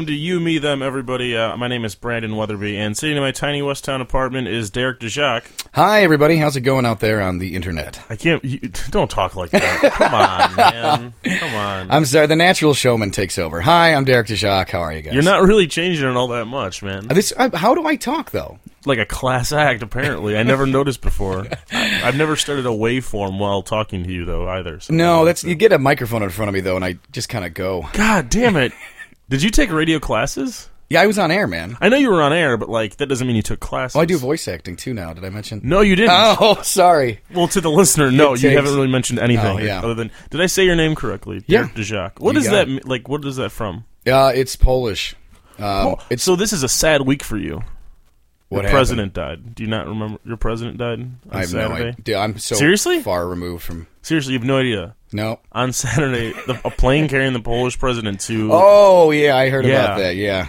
welcome to You, Me, Them, everybody. My name is Brandon Weatherby, and sitting in my tiny West Town apartment is Derek DeJacque. Hi, everybody. How's it going out there on the internet? Don't talk like that. Come on, man. Come on. I'm sorry, the natural showman takes over. Hi, I'm Derek DeJacque. How are you guys? You're not really changing it all that much, man. How do I talk, though? Like a class act, apparently. I never noticed before. I've never started a waveform while talking to you, though, either. So No, you get a microphone in front of me, though, and I just kind of go. God damn it. Did you take radio classes? Yeah, I was on air, man. I know you were on air, but that doesn't mean you took classes. Oh, I do voice acting, too, now. Did I mention? No, you didn't. Oh, sorry. Well, to the listener, no, you haven't really mentioned anything. Oh, yeah. Other than, did I say your name correctly? Yeah. Derek DeJacque. What is that, what is that from? It's Polish. So this is a sad week for you. What Your president died. Do you not remember your president died on Saturday? No idea. I'm so Seriously? far removed from... Seriously, you have no idea? No. On Saturday, a plane carrying the Polish president to... Oh, yeah, I heard about that, yeah.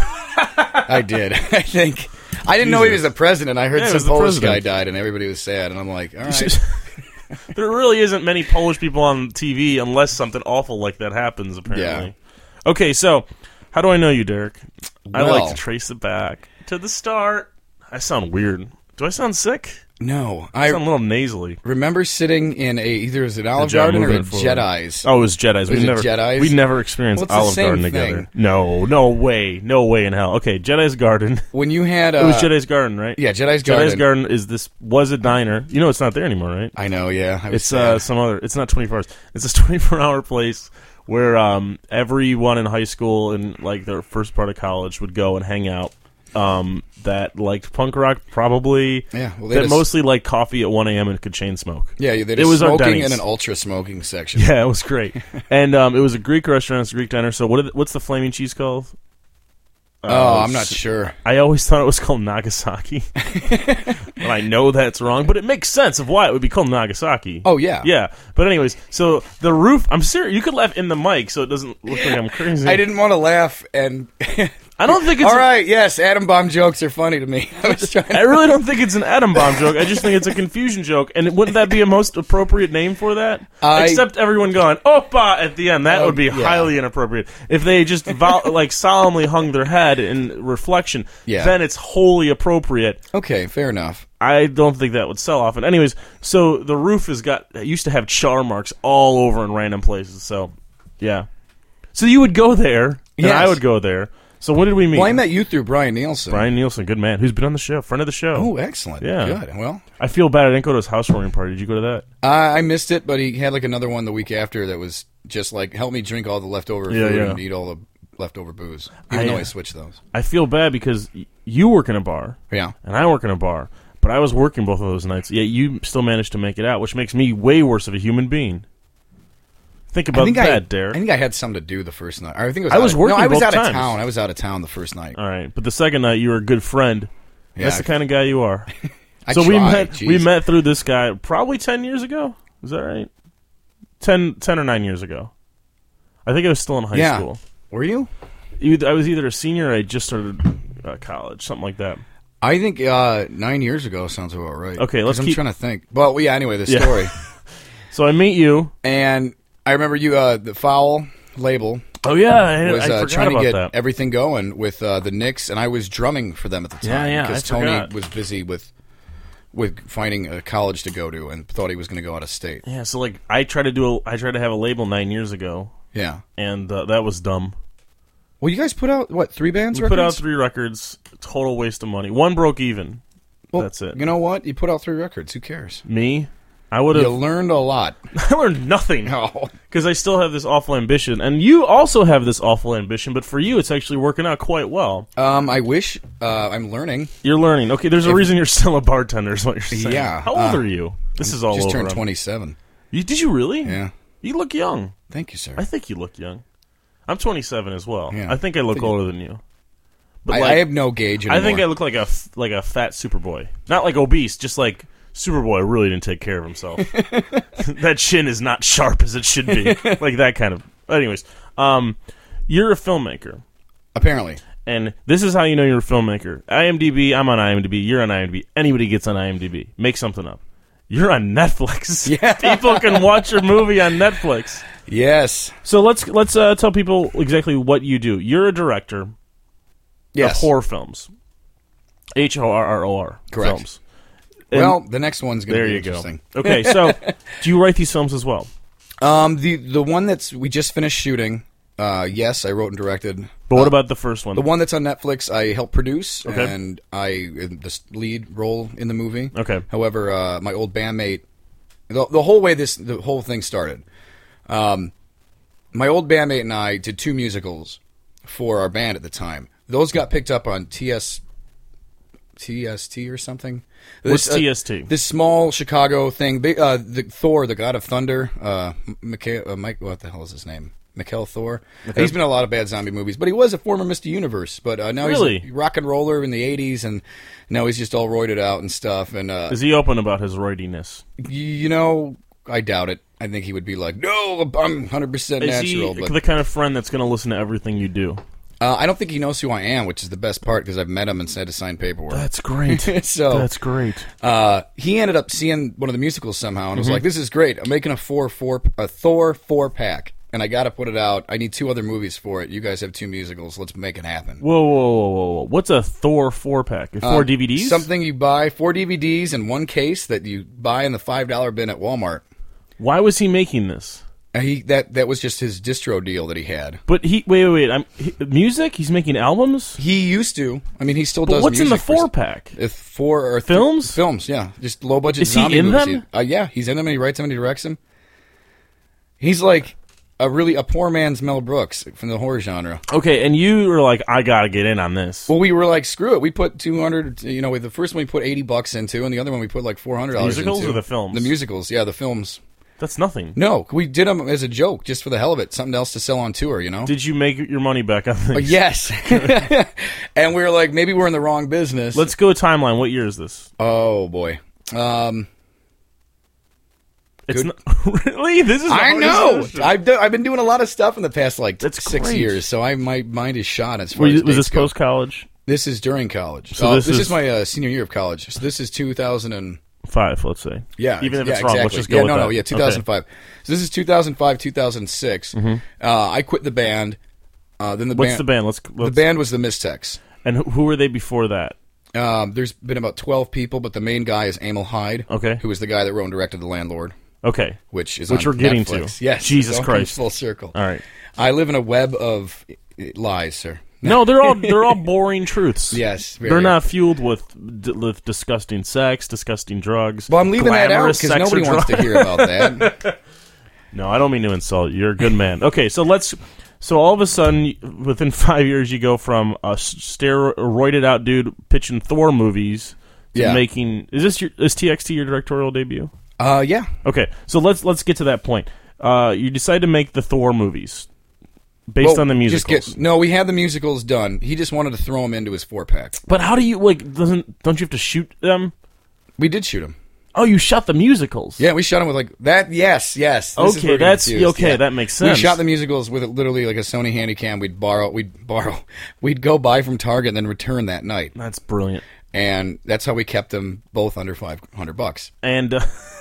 I did, I think. I didn't know he was the president. I heard some Polish guy died, and everybody was sad, and I'm like, all right. There really isn't many Polish people on TV unless something awful like that happens, apparently. Yeah. Okay, so, how do I know you, Derek? I like to trace it back to the start. I sound weird. Do I sound sick? No. I sound a little nasally. Remember sitting in either it was an Olive Garden or a Jedi's. Oh, it was Jedi's. Jedi's? We never experienced Olive Garden together. Thing. No way. No way in hell. Okay, Jedi's Garden. When you had... it was Jedi's Garden, right? Yeah, Jedi's Garden. Jedi's Garden was a diner. You know it's not there anymore, right? I know, yeah. It's it's not 24 hours. It's a 24-hour place where everyone in high school and their first part of college would go and hang out. That liked punk rock, probably. Yeah, well, that mostly liked coffee at 1 a.m. and could chain smoke. Yeah, it was smoking and an ultra smoking section. Yeah, it was great. And it was a Greek restaurant, it's a Greek diner. So what's the flaming cheese called? I'm not sure. I always thought it was called Nagasaki. But I know that's wrong, but it makes sense of why it would be called Nagasaki. Oh, yeah. Yeah. But anyways, so the roof, I'm serious, you could laugh in the mic so it doesn't look like I'm crazy. I didn't want to laugh and... I don't think it's... All right, yes, atom bomb jokes are funny to me. I really don't think it's an atom bomb joke. I just think it's a confusion joke. And wouldn't that be a most appropriate name for that? Except everyone going, Oppa, at the end. That would be highly inappropriate. If they just solemnly hung their head in reflection, then it's wholly appropriate. Okay, fair enough. I don't think that would sell off. And anyways, so the roof used to have char marks all over in random places. So, yeah. So you would go there, and I would go there. So when did we meet? Well, I met you through Brian Nielsen. Brian Nielsen, good man, who's been on the show, friend of the show. Oh, excellent. Yeah. Good. Well, I feel bad I didn't go to his housewarming party. Did you go to that? I missed it, but he had another one the week after that was just help me drink all the leftover food and eat all the leftover booze, even though I switched those. I feel bad because you work in a bar. Yeah. And I work in a bar, but I was working both of those nights. Yet you still managed to make it out, which makes me way worse of a human being. Think about that, Derek. I think I had something to do the first night. I think I was working. No, I was out of town. I was out of town the first night. All right, but the second night you were a good friend. Yeah, that's the kind of guy you are. So we met through this guy probably 10 years ago. Is that right? 10 or 9 years ago. I think I was still in high school. Were you? I was either a senior or I just started college, something like that. I think 9 years ago sounds about right. Okay, I'm trying to think. Well, yeah. Anyway, the story. So I meet you, and I remember you, the Foul label. Oh, yeah. Was I trying to get that. everything going with the Knicks, and I was drumming for them at the time because Tony was busy with finding a college to go to and thought he was going to go out of state. Yeah, so I tried to have a label 9 years ago. Yeah. And that was dumb. Well, you guys put out, 3 bands? We put out 3 records, total waste of money. One broke even. Well, that's it. You know what? You put out 3 records. Who cares? Me? I would have. You learned a lot. I learned nothing. No. Because I still have this awful ambition. And you also have this awful ambition, but for you, it's actually working out quite well. I wish. I'm learning. You're learning. Okay, there's a reason you're still a bartender, is what you're saying. Yeah. How old are you? This is all just over. Just turned 27. Did you really? Yeah. You look young. Thank you, sir. I think you look young. I'm 27 as well. Yeah. I think I look older than you. But I have no gauge anymore. I think I look like a fat Superboy. Not like obese, just like Superboy really didn't take care of himself. That chin is not sharp as it should be. Like that kind of... Anyways, you're a filmmaker. Apparently. And this is how you know you're a filmmaker. IMDb, I'm on IMDb, you're on IMDb. Anybody gets on IMDb. Make something up. You're on Netflix. Yeah. People can watch your movie on Netflix. Yes. So let's tell people exactly what you do. You're a director of horror films. HORROR Correct. films. Well, the next one's going to be interesting. Go. Okay, so do you write these films as well? The one we just finished shooting, yes, I wrote and directed. But what about the first one? The one that's on Netflix, I helped produce, and I in the lead role in the movie. Okay. However, my old bandmate, the whole way the whole thing started, my old bandmate and I did 2 musicals for our band at the time. Those got picked up on TST or something. What's TST? This small Chicago thing. The Thor, the God of Thunder. Mike, what the hell is his name? Mikhail Thor. Okay. He's been in a lot of bad zombie movies, but he was a former Mr. Universe. But now he's a rock and roller in the 80s, and now he's just all roided out and stuff. And is he open about his roidiness? I doubt it. I think he would be like, no, I'm 100% natural. Is he the kind of friend that's going to listen to everything you do? I don't think he knows who I am, which is the best part because I've met him and had to sign paperwork. That's great. That's great. He ended up seeing one of the musicals somehow and was like, "This is great. I'm making a Thor 4-pack, and I got to put it out. I need 2 other movies for it. You guys have 2 musicals. Let's make it happen." Whoa! What's a Thor 4-pack? 4 DVDs? Something you buy, 4 DVDs in one case that you buy in the $5 bin at Walmart. Why was he making this? That was just his distro deal that he had. But wait. Music? He's making albums? He used to. I mean, he still does. What's music in the 4-pack? Films? Films, yeah. Just low budget zombie movies. Is he in them? Yeah, he's in them and he writes them and he directs them. He's like a poor man's Mel Brooks from the horror genre. Okay, and you were like, I gotta get in on this. Well, we were like, screw it. We put 200. The first one we put $80 into, and the other one we put like $400 into. Musicals or the films? The musicals, yeah, the films. That's nothing. No, we did them as a joke, just for the hell of it. Something else to sell on tour, Did you make your money back on things? Yes. And we were like, maybe we're in the wrong business. Let's go timeline. What year is this? Oh, boy. It's not, really? This is. I know. I've been doing a lot of stuff in the past 6 years, so my mind is shot as far as was this post college? This is during college. So this is my senior year of college. So this is 2005, let's say. Yeah, even if it's exactly. wrong, let's just go with that. 2005. Okay. So this is 2005, 2006. Mm-hmm. I quit the band. Then the What's band, the band? The band was the Mystex. And who were they before that? There's been about 12 people, but the main guy is Emil Hyde. Okay. Who was the guy that wrote and directed The Landlord. Okay, which we're getting Netflix. to. Yes, Jesus Christ, full circle. All right, I live in a web of lies, sir. No, they're all boring truths. Yes, they're not fueled with disgusting sex, disgusting drugs. Well, I'm leaving that out because nobody wants to hear about that. No, I don't mean to insult you. You're a good man. Okay, so all of a sudden, within 5 years, you go from a steroided out dude pitching Thor movies to making. Is TXT your directorial debut? Yeah. Okay, so let's get to that point. You decide to make the Thor movies based on the musicals. We had the musicals done. He just wanted to throw them into his 4-pack. But how do you don't you have to shoot them? We did shoot them. Oh, you shot the musicals? Yeah, we shot them with like that. Yes. Okay, that makes sense. We shot the musicals with literally like a Sony Handycam. We'd go buy from Target and then return that night. That's brilliant. And that's how we kept them both under $500. And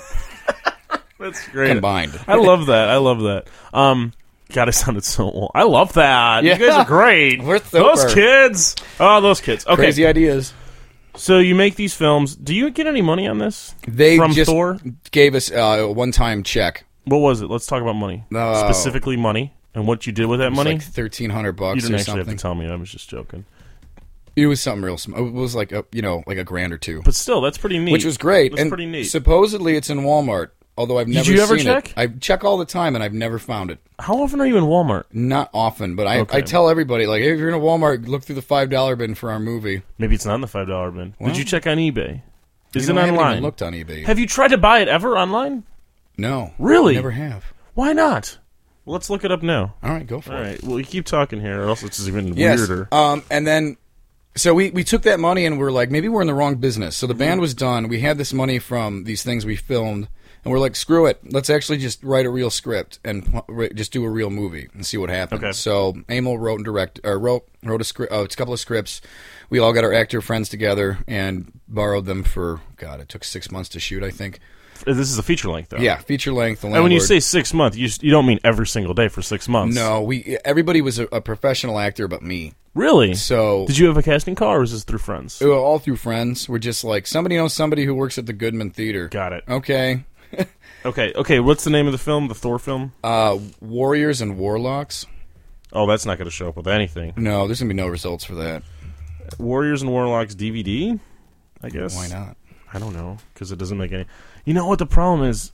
that's great. Combined. I love that. God, I sounded so old. I love that. Yeah. You guys are great. Those kids. Oh, those kids. Okay. Crazy ideas. So you make these films. Do you get any money on this? They from just Thor? Gave us a one-time check. What was it? Let's talk about money. Specifically money and what you did with that money. Like $1,300 You didn't or actually something. have to tell me. I was just joking. It was something real small. It was like a grand or two. But still, that's pretty neat. Which was great. That's pretty neat. Supposedly it's in Walmart. Although I've never seen it. Did you ever check? I check all the time, and I've never found it. How often are you in Walmart? Not often, but I tell everybody, like, hey, if you're in a Walmart, look through the $5 bin for our movie. Maybe it's not in the $5 bin. Well, did you check on eBay? Is it I online? haven't even looked on eBay. Have you tried to buy it ever online? No. Really? Never have. Why not? Well, let's look it up now. All right, go for it. All right, well, you keep talking here, or else it's just even weirder. And then... So we took that money and we're like, maybe we're in the wrong business. So the band was done. We had this money from these things we filmed. And we're like, screw it. Let's actually just write a real script and just do a real movie and see what happens. Okay. So Emil wrote a script, a couple of scripts. We all got our actor friends together and borrowed them for, God, it took 6 months to shoot, I think. This is a feature length, though. Yeah, feature length. And when you say 6 months, you don't mean every single day for 6 months. No, everybody was a professional actor but me. Really? So did you have a casting call, or was this through friends? All through friends. We're just like, somebody knows somebody who works at the Goodman Theater. Got it. Okay. Okay. What's the name of the film? The Thor film? Warriors and Warlocks. Oh, that's not going to show up with anything. No, there's going to be no results for that. Warriors and Warlocks DVD, I guess. Why not? I don't know, because it doesn't make any... You know what the problem is?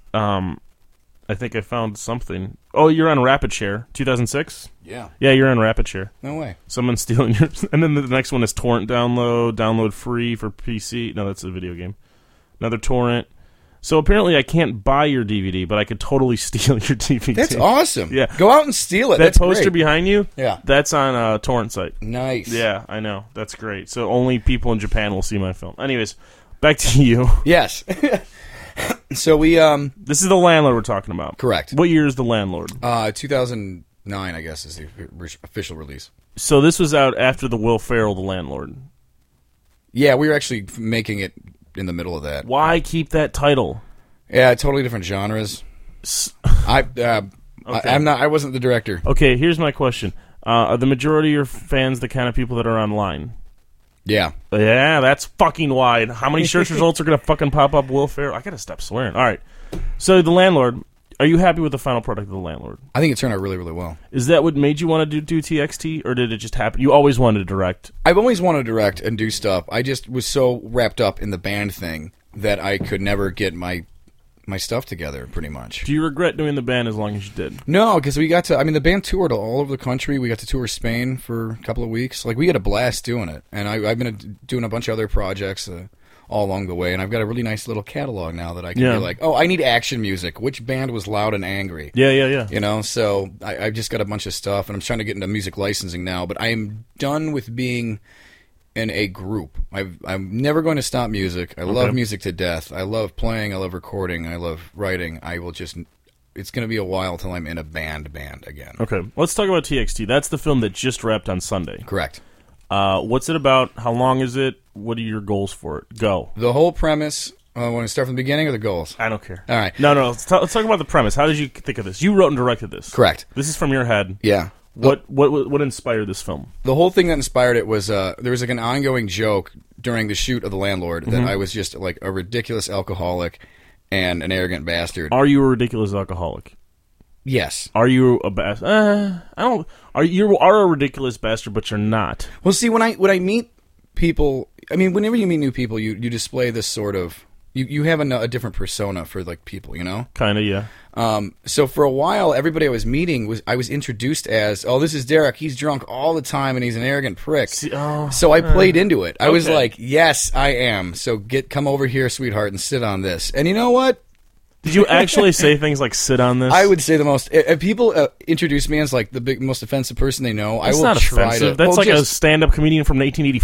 I think I found something. Oh, you're on Rapid Share, 2006? Yeah. Yeah, you're on Rapid Share. No way. Someone's stealing yours. And then the next one is torrent download free for PC. No, that's a video game. Another torrent. So apparently I can't buy your DVD, but I could totally steal your DVD. That's awesome. Yeah. Go out and steal it. That That's poster great. behind you? Yeah. That's on a torrent site. Nice. Yeah, I know. That's great. So only people in Japan will see my film. Anyways, back to you. Yes. So we This is The Landlord we're talking about. Correct. What year is The Landlord? 2009, I guess, is the official release. So this was out after the Will Ferrell The Landlord. Yeah, we were actually making it in the middle of that. Why keep that title? Yeah, totally different genres. I wasn't the director. Okay, here's my question. Are the majority of your fans the kind of people that are online? Yeah. Yeah, that's fucking wide. How many search results are going to fucking pop up Will Ferrell? I got to stop swearing. All right. So, The Landlord, are you happy with the final product of The Landlord? I think it turned out really, really well. Is that what made you want to do TXT, or did it just happen? You always wanted to direct? I've always wanted to direct and do stuff. I just was so wrapped up in the band thing that I could never get my stuff together, pretty much. Do you regret doing the band as long as you did? No, because we got to... I mean, the band toured all over the country. We got to tour Spain for a couple of weeks. Like, we had a blast doing it. And I've been doing a bunch of other projects all along the way. And I've got a really nice little catalog now that I can be like, oh, I need action music. Which band was loud and angry? Yeah. You know, so I've just got a bunch of stuff. And I'm trying to get into music licensing now. But I am done with being... in a group. I'm never going to stop music. I love music to death. I love playing. I love recording. I love writing. I will just... It's going to be a while till I'm in a band again. Okay, let's talk about TXT. That's the film that just wrapped on Sunday. Correct. What's it about? How long is it? What are your goals for it? Go. The whole premise... want to start from the beginning or the goals? I don't care. All right. No. Let's talk about the premise. How did you think of this? You wrote and directed this. Correct. This is from your head. Yeah. What inspired this film? The whole thing that inspired it was there was like an ongoing joke during the shoot of The Landlord that I was just like a ridiculous alcoholic and an arrogant bastard. Are you a ridiculous alcoholic? Yes. Are you a bastard? I don't. You are a ridiculous bastard, but you're not. Well, see, when I meet people, I mean, whenever you meet new people, you display this sort of you have a different persona for like people, you know. Kind of, yeah. So for a while, everybody I was meeting I was introduced as, oh, this is Derek. He's drunk all the time and he's an arrogant prick. So I played into it. I was like, yes, I am. So come over here, sweetheart, and sit on this. And you know what? Did you actually say things like "sit on this"? I would say the most. If people introduce me as like the most offensive person they know, That's I will not try offensive. to. That's like a stand-up comedian from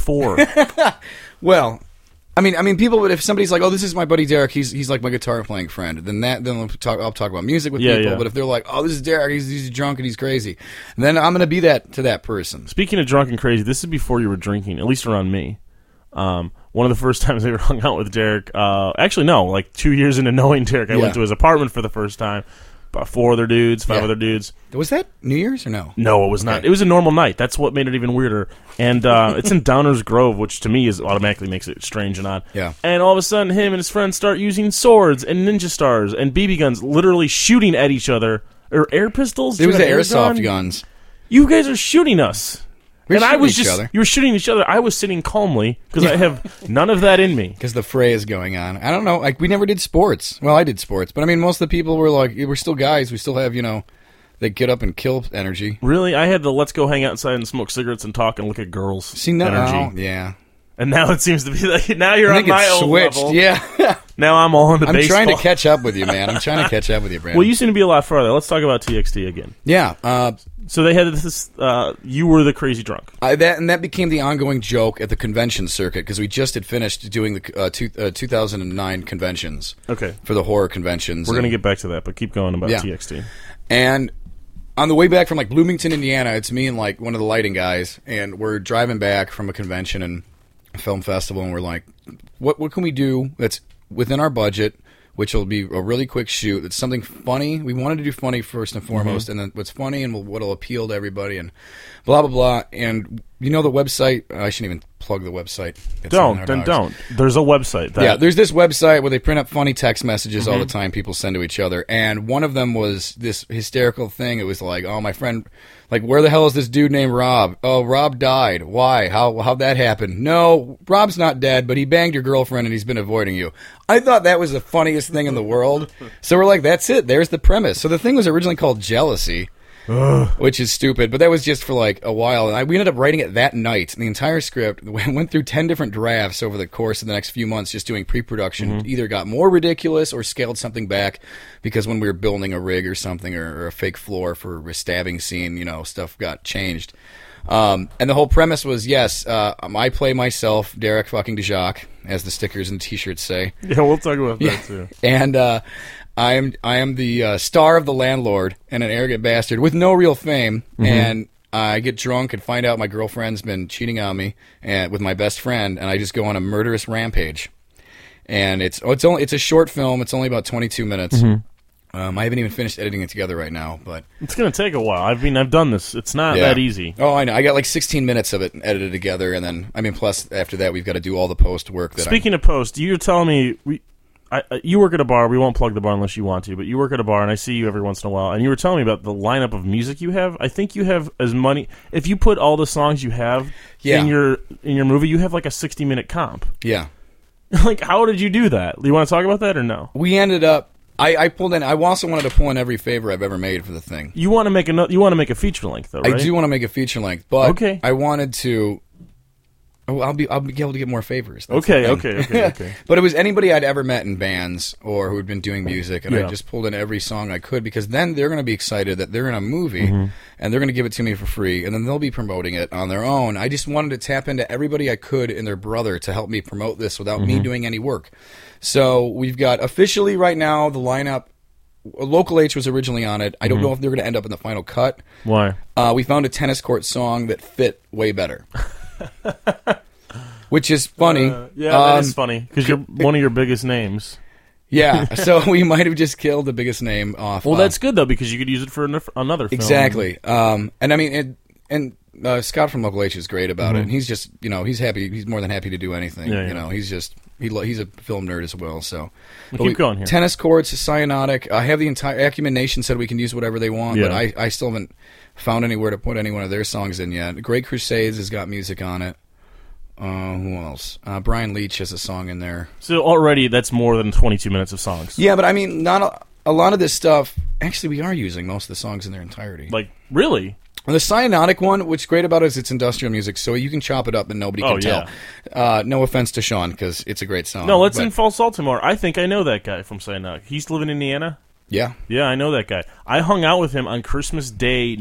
1984. Well. I mean, people. But if somebody's like, "Oh, this is my buddy Derek. He's like my guitar playing friend," then I'll talk about music with people. Yeah. But if they're like, "Oh, this is Derek. He's drunk and he's crazy," then I'm going to be that to that person. Speaking of drunk and crazy, this is before you were drinking, at least around me. One of the first times I ever hung out with Derek. Actually, no, like 2 years into knowing Derek, I went to his apartment for the first time. About 5 other dudes. Was that New Year's or no? No, it was not. It was a normal night. That's what made it even weirder. And it's in Downers Grove, which to me automatically makes it strange and odd. Yeah. And all of a sudden, him and his friends start using swords and ninja stars and BB guns, literally shooting at each other. Or air pistols? It was the airsoft guns. You guys are shooting us. And I was you were shooting each other. I was sitting calmly because I have none of that in me. Because the fray is going on. I don't know. Like, we never did sports. Well, I did sports. But I mean, most of the people were like, we're still guys. We still have, they get up and kill energy. Really? I had the let's go hang outside and smoke cigarettes and talk and look at girls energy. Oh, yeah. And now it seems to be like, now you're on my old level. Yeah. Now I'm all into baseball. I'm trying to catch up with you, man. I'm trying to catch up with you, Brandon. Well, you seem to be a lot farther. Let's talk about TXT again. Yeah. So they had this, you were the crazy drunk. That became the ongoing joke at the convention circuit because we just had finished doing the 2009 conventions. Okay. For the horror conventions. We're going to get back to that, but keep going about TXT. And on the way back from like Bloomington, Indiana, it's me and like one of the lighting guys, and we're driving back from a convention and a film festival, and we're like, what can we do that's within our budget which will be a really quick shoot. It's something funny. We wanted to do funny first and foremost, and then what's funny and what'll appeal to everybody, and blah, blah, blah. And the website, I shouldn't even plug the website. Don't. There's a website. Yeah, there's this website where they print up funny text messages all the time people send to each other. And one of them was this hysterical thing. It was like, oh, my friend, like, where the hell is this dude named Rob? Oh, Rob died. Why? How'd that happen? No, Rob's not dead, but he banged your girlfriend and he's been avoiding you. I thought that was the funniest thing in the world. So we're like, that's it. There's the premise. So the thing was originally called Jealousy. Which is stupid, but that was just for like a while. And we ended up writing it that night. The entire script went through 10 different drafts over the course of the next few months, just doing pre-production. Either got more ridiculous or scaled something back because when we were building a rig or something or a fake floor for a stabbing scene, stuff got changed. And the whole premise was, yes, I play myself, Derek fucking DeJacque, as the stickers and T-shirts say. Yeah, we'll talk about that too. And I am the star of The Landlord and an arrogant bastard with no real fame, and I get drunk and find out my girlfriend's been cheating on me and with my best friend, and I just go on a murderous rampage. And it's a short film. It's only about 22 minutes. I haven't even finished editing it together right now, but it's going to take a while. I've done this. It's not that easy. Oh, I know. I got like 16 minutes of it edited together, and then plus after that we've got to do all the post work. Speaking of post, you're telling me you work at a bar. We won't plug the bar unless you want to, but you work at a bar, and I see you every once in a while. And you were telling me about the lineup of music you have. I think you have as many. If you put all the songs you have in your movie, you have like a 60-minute comp. Yeah. Like, how did you do that? Do you want to talk about that or no? We ended up. I pulled in. I also wanted to pull in every favor I've ever made for the thing. You want to make You want to make a feature length, though, right? I do want to make a feature length, but okay. I wanted to. I'll be able to get more favors. Okay. But it was anybody I'd ever met in bands or who had been doing music, and I just pulled in every song I could because then they're going to be excited that they're in a movie, and they're going to give it to me for free, and then they'll be promoting it on their own. I just wanted to tap into everybody I could and their brother to help me promote this without me doing any work. So we've got officially right now the lineup. Local H was originally on it. I don't know if they're going to end up in the final cut. Why? We found a tennis court song that fit way better. Which is funny. That is funny because you're one of your biggest names. Yeah, so we might have just killed the biggest name off. Well, that's good though because you could use it for another film. Exactly. And I mean, Scott from Local H is great about it. And he's just, he's happy. He's more than happy to do anything. Yeah. He's just he's a film nerd as well. So keep going here. Tennis courts, cyanotic. I have the entire Acumen Nation said we can use whatever they want, but I still haven't found anywhere to put any one of their songs in yet. Great Crusades has got music on it. Who else? Brian Leach has a song in there. So already that's more than 22 minutes of songs. Yeah, but I mean, not a lot of this stuff. Actually, we are using most of the songs in their entirety. Like, really? And the cyanotic one, what's great about it is it's industrial music, so you can chop it up and nobody can tell. No offense to Sean, because it's a great song. No, let's in False Baltimore. I think I know that guy from cyanotic. He's living in Indiana? Yeah. Yeah, I know that guy. I hung out with him on Christmas Day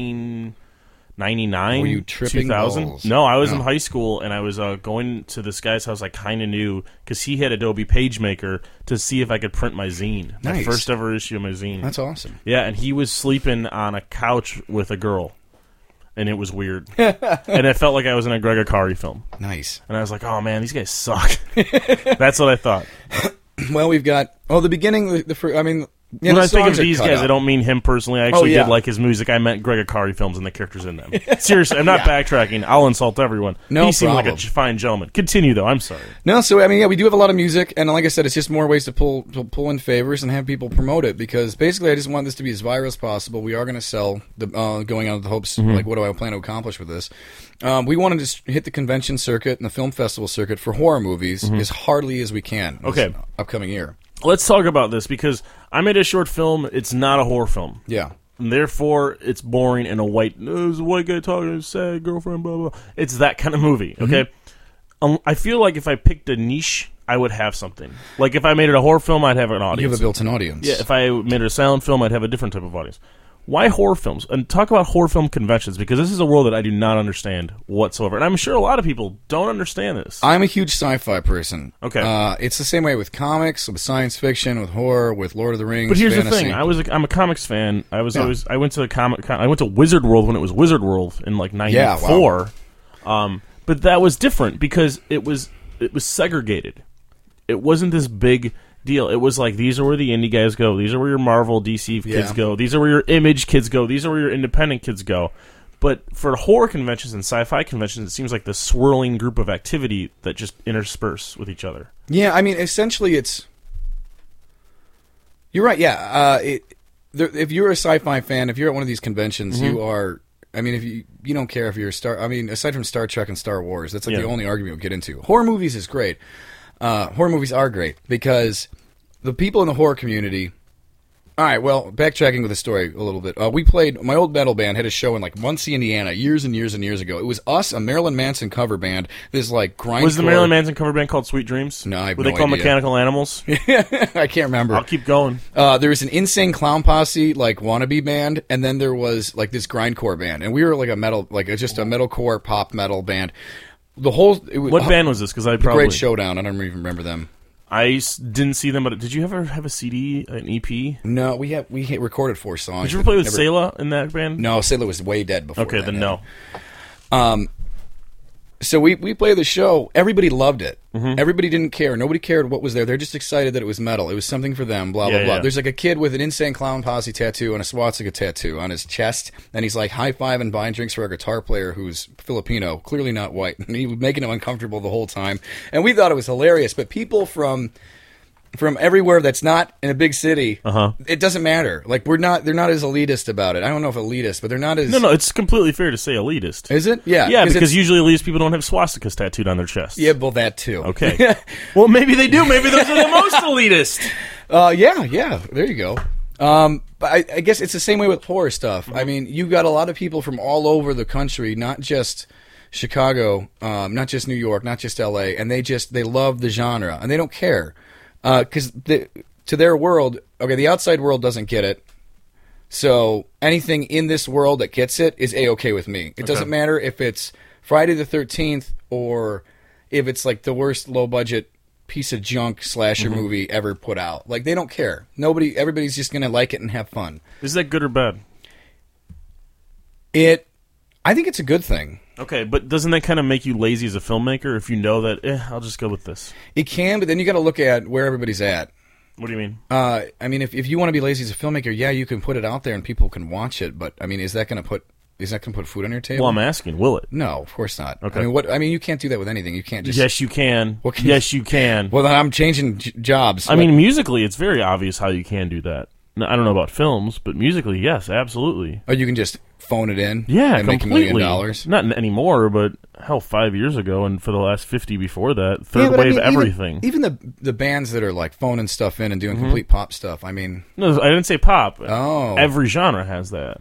1999, Were you tripping 2000. balls? No, I was in high school, and I was going to this guy's house I kind of knew, because he had Adobe PageMaker to see if I could print my zine. Nice. My first ever issue of my zine. That's awesome. Yeah, and he was sleeping on a couch with a girl, and it was weird. And it felt like I was in a Greg Akari film. Nice. And I was like, oh, man, these guys suck. That's what I thought. Well, we've got... Oh, the beginning... Yeah, when I think of these guys, I don't mean him personally. I actually did like his music. I meant Greg Akari films and the characters in them. Seriously, I'm not backtracking. I'll insult everyone. No he seemed problem. like a fine gentleman. Continue, though. I'm sorry. No, so, we do have a lot of music, and like I said, it's just more ways to pull in favors and have people promote it, because basically I just want this to be as viral as possible. We are going to sell, going on with the hopes, like, what do I plan to accomplish with this? We wanted to hit the convention circuit and the film festival circuit for horror movies as hardly as we can this upcoming year. Let's talk about this, because I made a short film. It's not a horror film. Yeah. And therefore, it's boring and there's a white guy talking to his sad girlfriend, blah, blah. It's that kind of movie, okay? I feel like if I picked a niche, I would have something. Like, if I made it a horror film, I'd have an audience. You have a built-in audience. Yeah, if I made it a silent film, I'd have a different type of audience. Why horror films? And talk about horror film conventions, because this is a world that I do not understand whatsoever. And I'm sure a lot of people don't understand this. I'm a huge sci-fi person. Okay. It's the same way with comics, with science fiction, with horror, with Lord of the Rings. But here's fantasy. the thing. I'm a comics fan. I went to Wizard World when it was Wizard World in like 94. Wow. But that was different because it was segregated. It wasn't this big deal. It was like, these are where the indie guys go. These are where your Marvel, DC kids go. These are where your Image kids go. These are where your independent kids go. But for horror conventions and sci-fi conventions, it seems like this swirling group of activity that just intersperse with each other. Yeah, I mean, essentially it's... You're right, yeah. If you're a sci-fi fan, if you're at one of these conventions, you are... I mean, if you don't care if you're aside from Star Trek and Star Wars, that's like the only argument we'll get into. Horror movies is great. Horror movies are great because the people in the horror community... All right, well, backtracking with the story a little bit. We played... My old metal band had a show in, like, Muncie, Indiana, years and years and years ago. It was us, a Marilyn Manson cover band, this, like, grindcore... Was the Marilyn Manson cover band called Sweet Dreams? No, I have Were no they called idea. Mechanical Animals? I can't remember. I'll keep going. There was an Insane Clown Posse, like, wannabe band, and then there was, like, this grindcore band. And we were, like, just a metalcore pop metal band. What band was this? Because I probably... Great Showdown. I don't even remember them. I didn't see them, but did you ever have a CD, an EP? No, we recorded 4 songs. Did you ever play with Sayla in that band? No, Sayla was way dead before. Okay, then no. So we played the show. Everybody loved it. Everybody didn't care. Nobody cared what was there. They're just excited that it was metal. It was something for them, blah, blah, blah. Yeah. There's like a kid with an Insane Clown Posse tattoo and a swastika tattoo on his chest, and he's like high-fiving, buying drinks for a guitar player who's Filipino, clearly not white. And he was making him uncomfortable the whole time. And we thought it was hilarious. But people from everywhere that's not in a big city, it doesn't matter. Like they're not as elitist about it. I don't know if elitist, but they're not as... No, it's completely fair to say elitist. Is it? Yeah. Yeah, because usually elitist people don't have swastikas tattooed on their chests. Yeah, well, that too. Okay. Well, maybe they do. Maybe those are the most elitist. Yeah, there you go. But I guess it's the same way with horror stuff. I mean, you got a lot of people from all over the country, not just Chicago, not just New York, not just LA, and they love the genre, and they don't care. Because to their world, okay, the outside world doesn't get it. So anything in this world that gets it is A-okay with me. It doesn't matter if it's Friday the 13th or if it's like the worst low-budget piece of junk slasher movie ever put out. Like, they don't care. Everybody's just going to like it and have fun. Is that good or bad? I think it's a good thing. Okay, but doesn't that kind of make you lazy as a filmmaker if you know that, I'll just go with this? It can, but then you got to look at where everybody's at. What do you mean? I mean, if you want to be lazy as a filmmaker, yeah, you can put it out there and people can watch it, but I mean, is that going to put food on your table? Well, I'm asking, will it? No, of course not. Okay. I mean, you can't do that with anything. You can't just... Yes, you can. Yes, you can. Well, then I'm changing jobs. I mean, musically, it's very obvious how you can do that. Now, I don't know about films, but musically, yes, absolutely. Oh, you can just phone it in? Yeah, and completely. Make $1 million? Not anymore, but hell, 5 years ago, and for the last 50 before that, third wave everything. Even the bands that are like phoning stuff in and doing complete pop stuff, I mean... No, I didn't say pop. Oh. Every genre has that.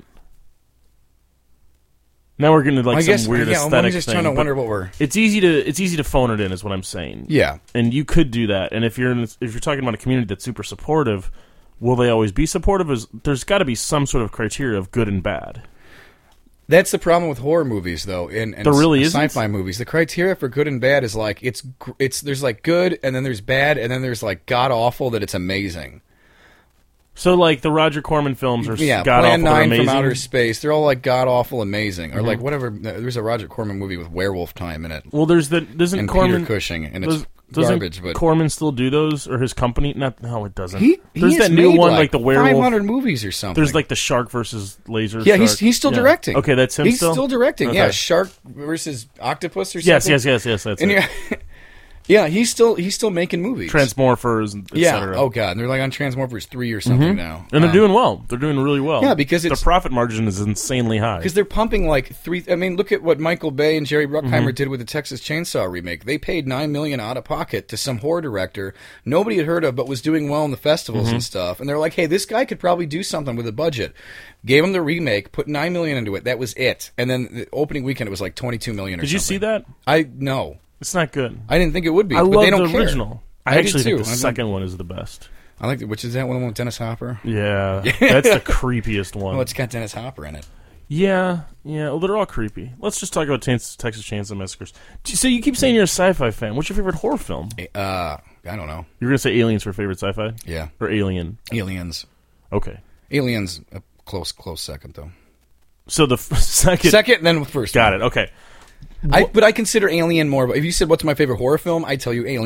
Now we're getting to like some weird aesthetic I'm just thing, trying to wonder what we're... It's easy to phone it in, is what I'm saying. Yeah. And you could do that. And if you're talking about a community that's super supportive, will they always be supportive? There's got to be some sort of criteria of good and bad. That's the problem with horror movies, though, and there really isn't? Sci-fi movies. The criteria for good and bad is like it's there's like good, and then there's bad, and then there's like god awful that it's amazing. So like the Roger Corman films are god Plan awful 9 amazing. from Outer Space. They're all like god awful amazing, or like whatever. There's a Roger Corman movie with werewolf time in it. Well, doesn't and Corman Peter Cushing, and it's doesn't garbage. But Corman still do those, or his company? No, it doesn't. There's that new one, like the werewolf. 500 movies or something. There's like the shark versus laser. Yeah, shark. he's still directing. Okay, that's him. He's still directing. Okay. Yeah, shark versus octopus or something. Yes. That's and it. Yeah, he's still making movies. Transmorphers, et cetera. Oh god, and they're like on Transmorphers 3 or something now. And they're doing well. They're doing really well. Yeah, because the profit margin is insanely high. Because they're pumping like I mean, look at what Michael Bay and Jerry Bruckheimer did with the Texas Chainsaw remake. They paid $9 million out of pocket to some horror director nobody had heard of, but was doing well in the festivals and stuff. And they're like, hey, this guy could probably do something with a budget. Gave him the remake, put $9 million into it. That was it. And then the opening weekend it was like $22 million. Did you see that? No. It's not good. I didn't think it would be. I but love they don't the original. I actually think the second one is the best. I like which is that one with Dennis Hopper? Yeah, that's the creepiest one. Well, it's got Dennis Hopper in it. Yeah. Well, they're all creepy. Let's just talk about Texas Chainsaw Massacres. So you keep saying you're a sci-fi fan. What's your favorite horror film? I don't know. You're gonna say Aliens for favorite sci-fi? Yeah. Or Alien? Aliens. Okay. Aliens a close second though. So the second, then the first. Got it. Okay. But I consider Alien more. If you said what's my favorite horror film, I'd tell you Alien.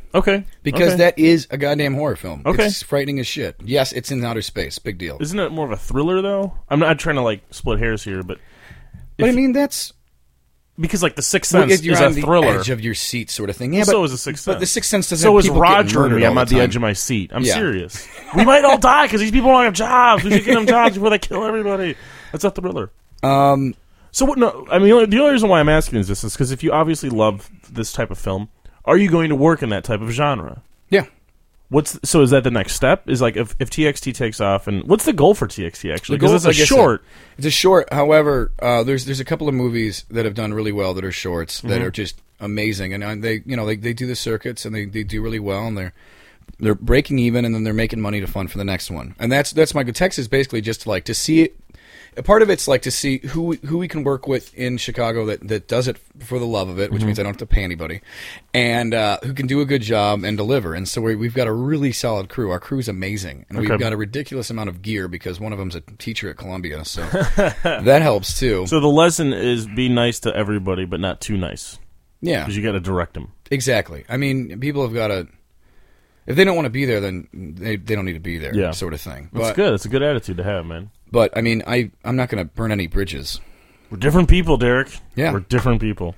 Okay. Because that is a goddamn horror film. Okay. It's frightening as shit. Yes, it's in outer space. Big deal. Isn't it more of a thriller, though? I'm not trying to, like, split hairs here, but... I mean, that's... Because, like, The Sixth Sense you're is on a thriller. The edge of your seat sort of thing. Yeah, so is The Sixth Sense. But The Sixth Sense doesn't so have is people Roger getting and me. murdered I'm all at the the time. edge of my seat. I'm serious. We might all die because these people don't have jobs. We should get them jobs before they kill everybody. That's a thriller. So what? No, I mean, the only reason why I'm asking is this is because if you obviously love this type of film, are you going to work in that type of genre? Yeah. So is that the next step? Is like if TXT takes off, and what's the goal for TXT actually? The goal Because it's a short. It's a short. However, there's a couple of movies that have done really well that are shorts that are just amazing, and they do the circuits and they do really well, and they're breaking even, and then they're making money to fund for the next one. And that's my text is basically just like to see it. A part of it's like to see who we can work with in Chicago that does it for the love of it, which means I don't have to pay anybody, and who can do a good job and deliver. And so we've got a really solid crew. Our crew's amazing, and we've got a ridiculous amount of gear because one of them's a teacher at Columbia, so that helps too. So the lesson is be nice to everybody, but not too nice. Yeah, because you got to direct them. Exactly. I mean, people have got to. If they don't want to be there, then they don't need to be there, sort of thing. That's good. It's a good attitude to have, man. But, I mean, I'm not going to burn any bridges. We're different people, Derek. Yeah. We're different people.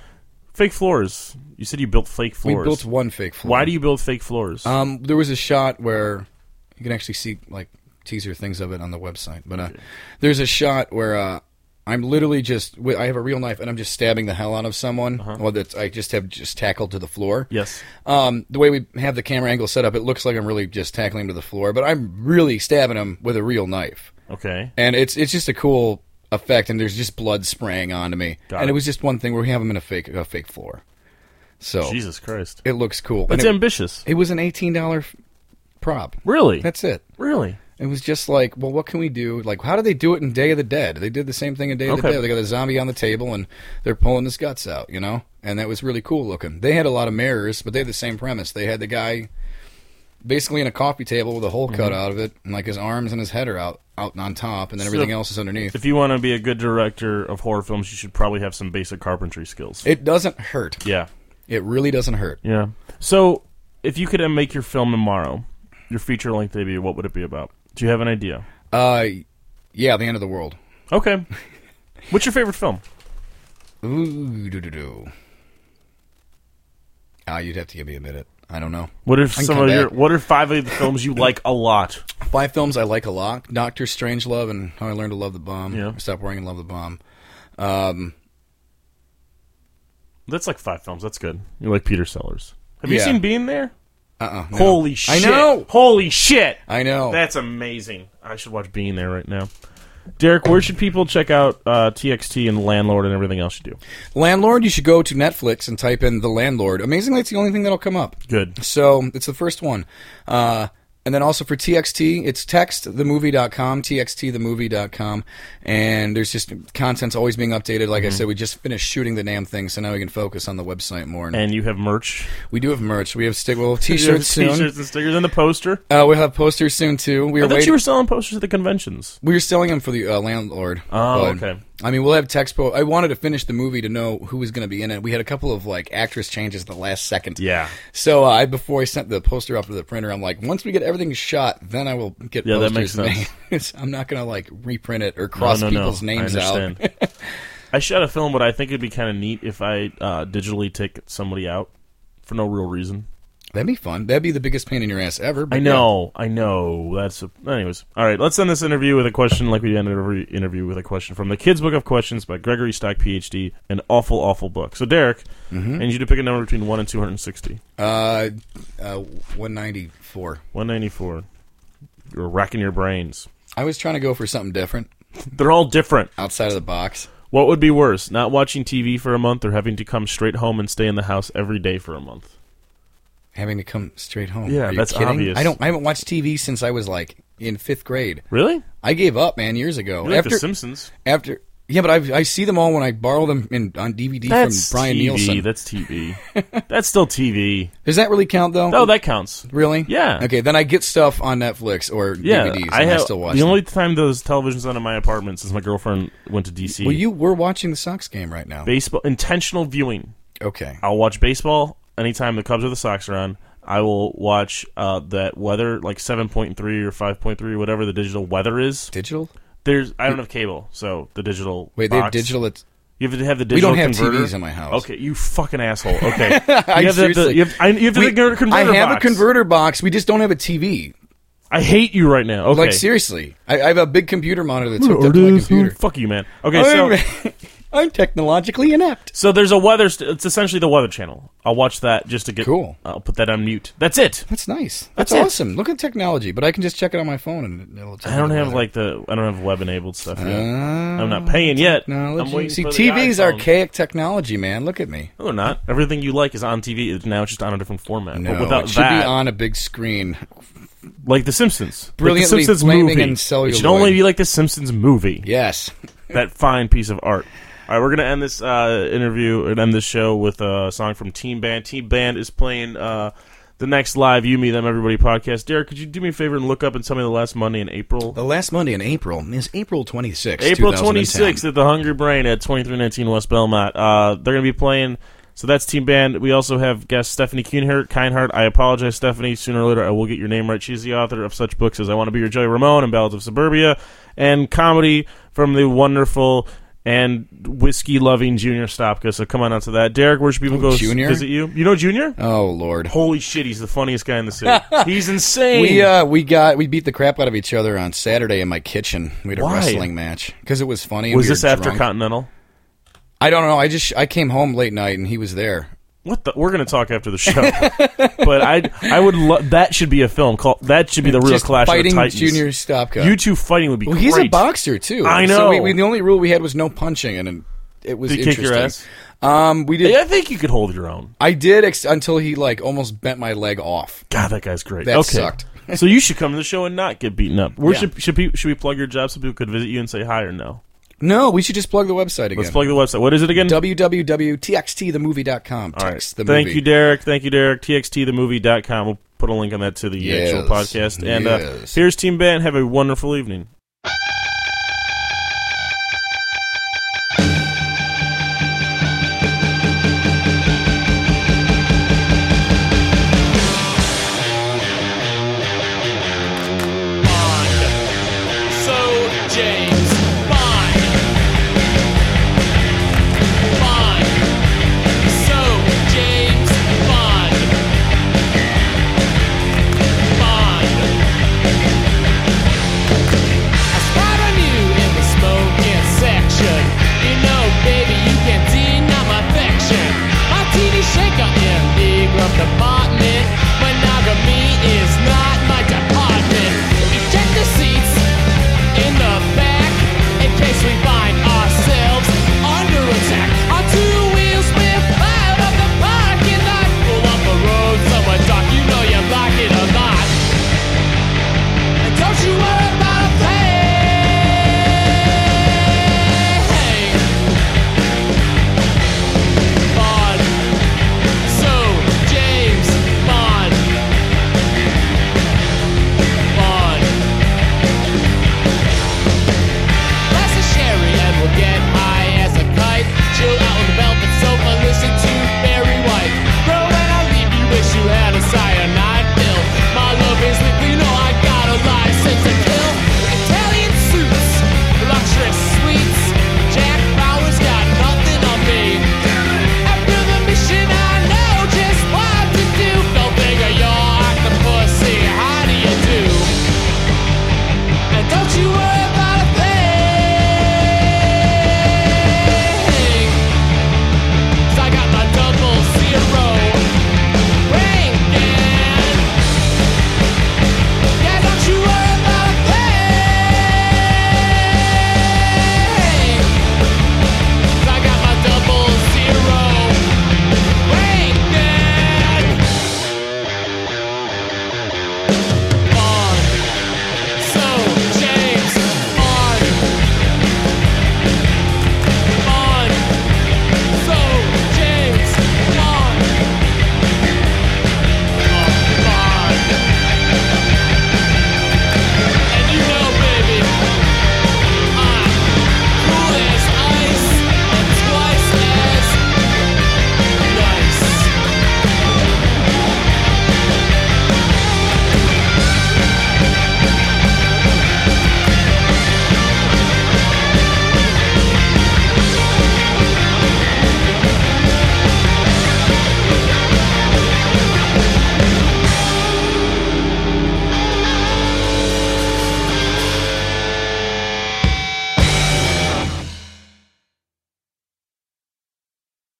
Fake floors. You said you built fake floors. We built one fake floor. Why do you build fake floors? There was a shot where you can actually see, like, teaser things of it on the website. But there's a shot where I'm literally I have a real knife, and I'm just stabbing the hell out of someone. Well, I just have tackled to the floor. Yes. The way we have the camera angle set up, it looks like I'm really just tackling him to the floor, but I'm really stabbing him with a real knife. Okay. And it's just a cool effect, and there's just blood spraying onto me. It was just one thing where we have him in a fake floor. So Jesus Christ. It looks cool. It's ambitious. It was an $18 prop. Really? That's it. Really? It was just like, well, what can we do? Like, how do they do it in Day of the Dead? They did the same thing in Day of the Dead. They got a zombie on the table, and they're pulling his guts out, you know? And that was really cool looking. They had a lot of mirrors, but they had the same premise. They had the guy basically in a coffee table with a hole cut out of it, and like his arms and his head are out on top, and then everything else is underneath. If you want to be a good director of horror films, you should probably have some basic carpentry skills. It doesn't hurt. Yeah. It really doesn't hurt. Yeah. So, if you could make your film tomorrow, your feature-length debut, what would it be about? Do you have an idea? Yeah, The End of the World. Okay. What's your favorite film? Ooh, you'd have to give me a minute. I don't know. What are 5 of the films you like a lot? 5 films I like a lot. Doctor Strangelove and How I Learned to Love the Bomb. Yeah. Stop Worrying and Love the Bomb. That's like 5 films. That's good. You like Peter Sellers. Have you seen Being There? No. Holy shit. I know. Holy shit. I know. That's amazing. I should watch Being There right now. Derek, where should people check out TXT and Landlord and everything else you do? Landlord, you should go to Netflix and type in The Landlord. Amazingly, it's the only thing that'll come up. Good. So, it's the first one. And then also for TXT, it's textthemovie.com, txtthemovie.com, and there's just content's always being updated. Like I said, we just finished shooting the damn thing, so now we can focus on the website more. And you have merch? We do have merch. We have t-shirts soon. T-shirts and stickers and the poster? We'll have posters soon, too. I thought you were selling posters at the conventions. We were selling them for the Landlord. Oh, okay. I mean, we'll have texpo. I wanted to finish the movie to know who was going to be in it. We had a couple of like actress changes at the last second. Yeah. So before I sent the poster up to the printer, I'm like, once we get everything shot, then I will get posters. That makes sense. I'm not going to like reprint it or cross people's names out. I shot a film, but I think it'd be kind of neat if I digitally take somebody out for no real reason. That'd be fun. That'd be the biggest pain in your ass ever. I know. Anyways, all right. Let's end this interview with a question, like we ended every interview with a question from the Kids Book of Questions by Gregory Stock, PhD, an awful, awful book. So, Derek, I need you to pick a number between 1 and 260. 194. 194. You're racking your brains. I was trying to go for something different. They're all different. Outside of the box. What would be worse, not watching TV for a month or having to come straight home and stay in the house every day for a month? Having to come straight home. Yeah, that's kidding? obvious. I haven't watched TV since I was like in 5th grade. Really? I gave up, man, years ago. You like The Simpsons? Yeah, but I see them all when I borrow them on DVD from Brian Nielsen. That's TV. That's still TV. Does that really count, though? Oh, that counts. Really? Yeah. Okay, then I get stuff on Netflix or DVDs, and I still watch them. The only time those televisions on in my apartment since my girlfriend went to D.C. Well, we're watching the Sox game right now. Baseball, intentional viewing. Okay. I'll watch baseball anytime the Cubs or the Sox are on, I will watch that weather, like 7.3 or 5.3, whatever the digital weather is. Digital? I don't have cable, so the digital. Wait, box. they have digital. You have to have the digital. We don't have converter. TVs in my house. Okay, you fucking asshole. Okay, you have the converter. I have box. a converter box. We just don't have a TV. I hate you right now. Okay, like seriously, I have a big computer monitor that's hooked up to my computer. Fuck you, man. Okay, so I'm technologically inept. So there's a weather. It's essentially the Weather Channel. I'll watch that just to get. Cool. I'll put that on mute. That's it. That's nice. That's awesome. Look at technology, but I can just check it on my phone and it'll tell I don't me have weather. I don't have web enabled stuff yet. I'm not paying yet. I'm waiting. See, for the TV's iPhone. archaic technology, man. Look at me. No, they're not. Everything you like is on TV. Now it's just on a different format. No, but without it should that, be on a big screen. like The Simpsons. Brilliantly like the Simpsons flaming movie. in celluloid. It should only be like The Simpsons movie. Yes. That fine piece of art. All right, we're going to end this interview and end this show with a song from Team Band. Team Band is playing the next live You, Me, Them, Everybody podcast. Derek, could you do me a favor and look up and tell me the last Monday in April? The last Monday in April is April 26th, April 2010. 26th at the Hungry Brain at 2319 West Belmont. They're going to be playing... So that's Team Band. We also have guest Stephanie Kienhart. I apologize, Stephanie. Sooner or later, I will get your name right. She's the author of such books as I Want to Be Your Joey Ramone and Ballads of Suburbia, and comedy from the wonderful and whiskey-loving Junior Stopka. So come on out to that. Derek, where should people go visit you? You know Junior? Oh, Lord. Holy shit, he's the funniest guy in the city. He's insane. We beat the crap out of each other on Saturday in my kitchen. We had a wrestling match because it was funny. Was this after Continental? I don't know. I came home late night and he was there. What the? We're going to talk after the show. But I would that should be a film called. That should be the real just Clash of the Titans. Fighting Junior Stopka. You two fighting would be great. He's a boxer too. I know. So the only rule we had was no punching, and it was Did he interesting. kick your ass? We did. I think you could hold your own. I did until he almost bent my leg off. God, that guy's great. That sucked. So you should come to the show and not get beaten up. Where should we plug your job so people could visit you and say hi or no? No, we should just plug the website again. Let's plug the website. What is it again? www.txtthemovie.com. All right. Thank you, Derek. TXTthemovie.com. We'll put a link on that to the actual podcast. And here's Team Band. Have a wonderful evening.